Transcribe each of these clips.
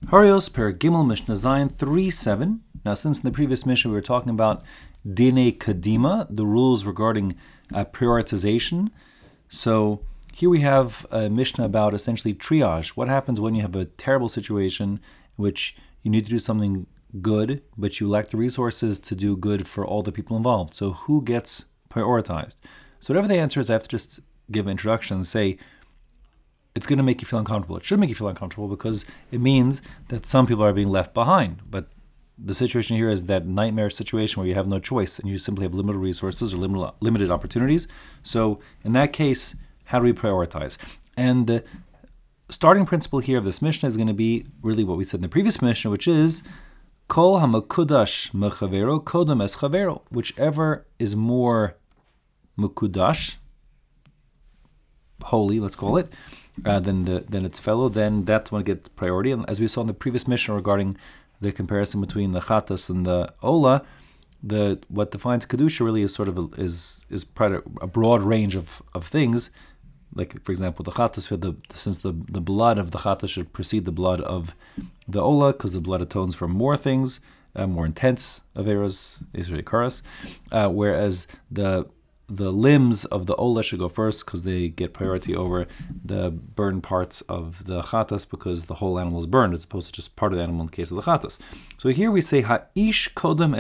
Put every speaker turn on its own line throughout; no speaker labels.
Harios per Gimel Mishnah Zayin 3:7. Now, since in the previous Mishnah we were talking about Dine Kadima, the rules regarding prioritization, so here we have a Mishnah about essentially triage. What happens when you have a terrible situation in which you need to do something good, but you lack the resources to do good for all the people involved? So who gets prioritized? So whatever the answer is, I have to just give an introduction and say, it's going to make you feel uncomfortable. It should make you feel uncomfortable because it means that some people are being left behind. But the situation here is that nightmare situation where you have no choice and you simply have limited resources or limited opportunities. So in that case, how do we prioritize? And the starting principle here of this Mishnah is going to be really what we said in the previous Mishnah, which is Kol hamakudash mechavero kodem es chavero. Whichever is more mukudash, holy, let's call it, than its fellow, then that's when it gets priority. And as we saw in the previous Mishnah regarding the comparison between the Chatas and the Ola, what defines Kedusha really is sort of is a broad range of things. Like, for example, the Chatas, since the blood of the Chatas should precede the blood of the Ola, because the blood atones for more things, more intense Averos, Israel Karas, whereas the limbs of the Ola should go first because they get priority over the burned parts of the Chatas because the whole animal is burned as opposed to just part of the animal in the case of the Chatas. So here we say Ha'ish kodem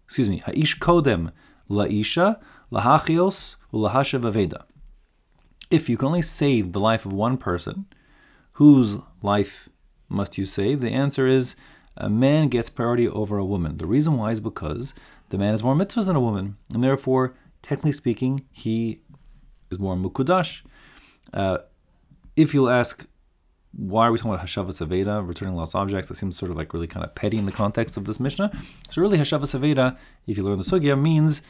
la'isha lahachios ulahashav aveda. If you can only save the life of one person, whose life must you save? The answer is a man gets priority over a woman. The reason why is because the man has more mitzvahs than a woman, and therefore, technically speaking, he is more mukudash. If you'll ask, why are we talking about Hashavas Aveda, returning lost objects? That seems sort of like really kind of petty in the context of this Mishnah. So really, Hashavas Aveda, if you learn the Sugya, means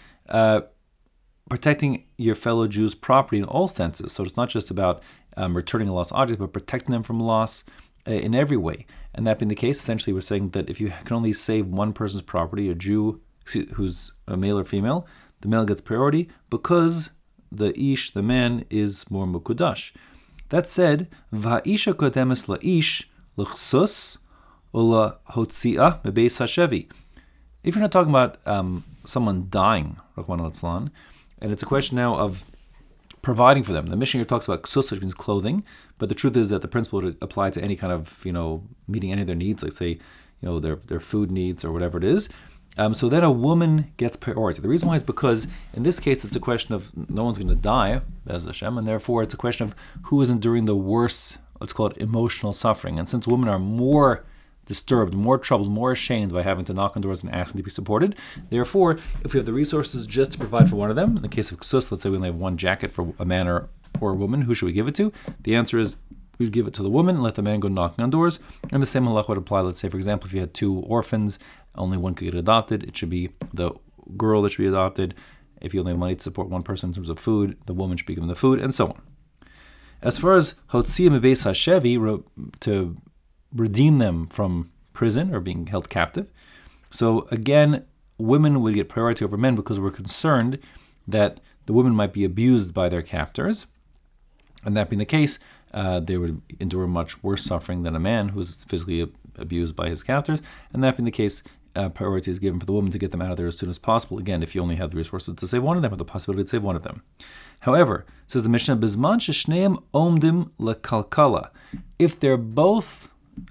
protecting your fellow Jews' property in all senses. So it's not just about returning a lost object, but protecting them from loss in every way. And that being the case, essentially we're saying that if you can only save one person's property, a Jew who's a male or female, the male gets priority because the ish, the man, is more mukudash. That said, va'isha kodemes la'ish l'chsus ula hotzi'ah mebeis hashevi. If you're not talking about someone dying, Rahman al-Islan, and it's a question now of providing for them. The Mishnah here talks about ksus, which means clothing, but the truth is that the principle would apply to any kind of, meeting any of their needs, like say, their food needs or whatever it is. So then a woman gets priority. The reason why is because in this case it's a question of no one's going to die, as Hashem, and therefore it's a question of who is enduring the worst, let's call it emotional suffering. And since women are more disturbed, more troubled, more ashamed by having to knock on doors and asking to be supported, therefore, if we have the resources just to provide for one of them, in the case of ksus, let's say we only have one jacket for a man or a woman, who should we give it to? The answer is we'd give it to the woman and let the man go knocking on doors. And the same halach would apply, let's say, for example, if you had two orphans, only one could get adopted, it should be the girl that should be adopted. If you only have money to support one person in terms of food, the woman should be given the food, and so on. As far as Hotzia Mebeis HaShevi, to redeem them from prison or being held captive, so again, women would get priority over men because we're concerned that the women might be abused by their captors, and that being the case, they would endure much worse suffering than a man who's physically abused by his captors, and that being the case, priority is given for the woman to get them out of there as soon as possible. Again, if you only have the resources to save one of them or the possibility to save one of them. However, says the Mishnah, Bizman sheshneim omdim lekalkala. If they're both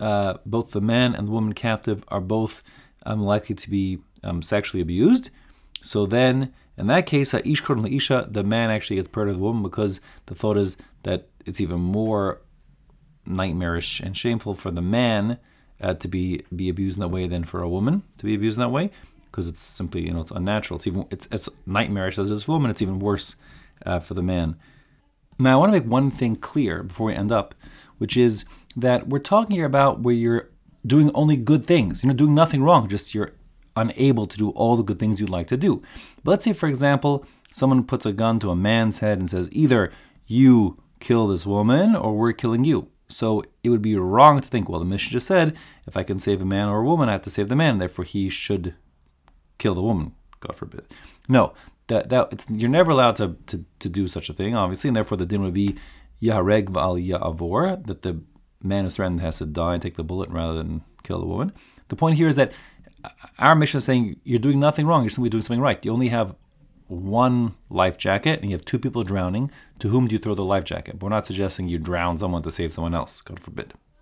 the man and the woman captive are both likely to be sexually abused, so then in that case, ish kodem leisha, the man actually gets priority of the woman because the thought is that it's even more nightmarish and shameful for the man to be abused in that way than for a woman to be abused in that way, because it's simply, it's unnatural. It's as nightmarish as it is for a woman. It's even worse for the man. Now, I want to make one thing clear before we end up, which is that we're talking here about where you're doing only good things. You're doing nothing wrong, just you're unable to do all the good things you'd like to do. But let's say, for example, someone puts a gun to a man's head and says, either you kill this woman or we're killing you. So it would be wrong to think, well, the Mishnah just said, if I can save a man or a woman, I have to save the man, therefore he should kill the woman, God forbid. No, you're never allowed to do such a thing, obviously, and therefore the din would be Yahareg v'al Ya'avor, that the man who's threatened has to die and take the bullet rather than kill the woman. The point here is that our mission is saying you're doing nothing wrong, you're simply doing something right. You only have one life jacket and you have two people drowning. To whom do you throw the life jacket? But we're not suggesting you drown someone to save someone else, God forbid.